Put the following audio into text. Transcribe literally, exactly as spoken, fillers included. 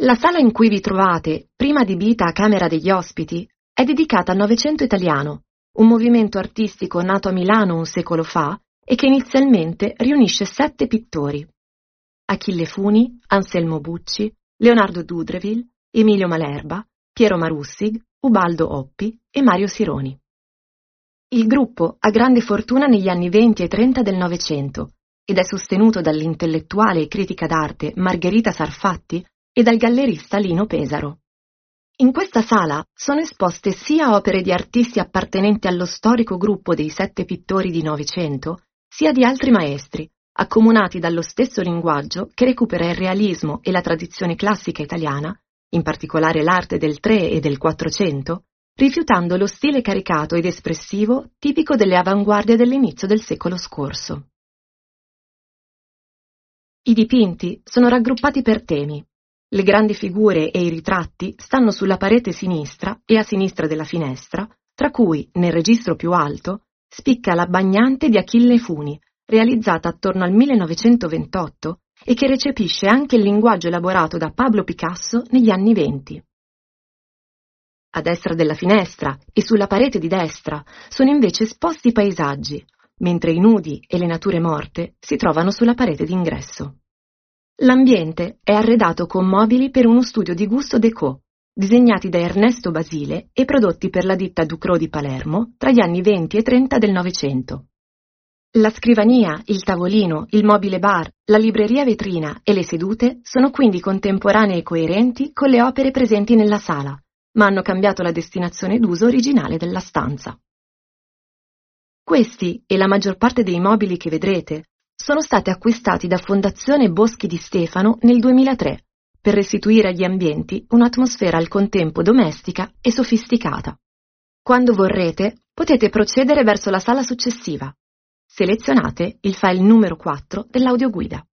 La sala in cui vi trovate, prima adibita a camera degli ospiti, è dedicata al Novecento italiano, un movimento artistico nato a Milano un secolo fa e che inizialmente riunisce sette pittori: Achille Funi, Anselmo Bucci, Leonardo Dudreville, Emilio Malerba, Piero Marussig, Ubaldo Oppi e Mario Sironi. Il gruppo ha grande fortuna negli anni venti e trenta del Novecento ed è sostenuto dall'intellettuale e critica d'arte Margherita Sarfatti e dal gallerista Lino Pesaro. In questa sala sono esposte sia opere di artisti appartenenti allo storico gruppo dei sette pittori di Novecento, sia di altri maestri, accomunati dallo stesso linguaggio che recupera il realismo e la tradizione classica italiana, in particolare l'arte del Tre e del Quattrocento, rifiutando lo stile caricato ed espressivo tipico delle avanguardie dell'inizio del secolo scorso. I dipinti sono raggruppati per temi. Le grandi figure e i ritratti stanno sulla parete sinistra e a sinistra della finestra, tra cui, nel registro più alto, spicca la Bagnante di Achille Funi, realizzata attorno al millenovecentoventotto e che recepisce anche il linguaggio elaborato da Pablo Picasso negli anni venti. A destra della finestra e sulla parete di destra sono invece esposti i paesaggi, mentre i nudi e le nature morte si trovano sulla parete d'ingresso. L'ambiente è arredato con mobili per uno studio di gusto déco, disegnati da Ernesto Basile e prodotti per la ditta Ducrot di Palermo tra gli anni venti e trenta del Novecento. La scrivania, il tavolino, il mobile bar, la libreria vetrina e le sedute sono quindi contemporanee e coerenti con le opere presenti nella sala, ma hanno cambiato la destinazione d'uso originale della stanza. Questi e la maggior parte dei mobili che vedrete sono stati acquistati da Fondazione Boschi di Stefano nel duemilatré per restituire agli ambienti un'atmosfera al contempo domestica e sofisticata. Quando vorrete, potete procedere verso la sala successiva. Selezionate il file numero quattro dell'audioguida.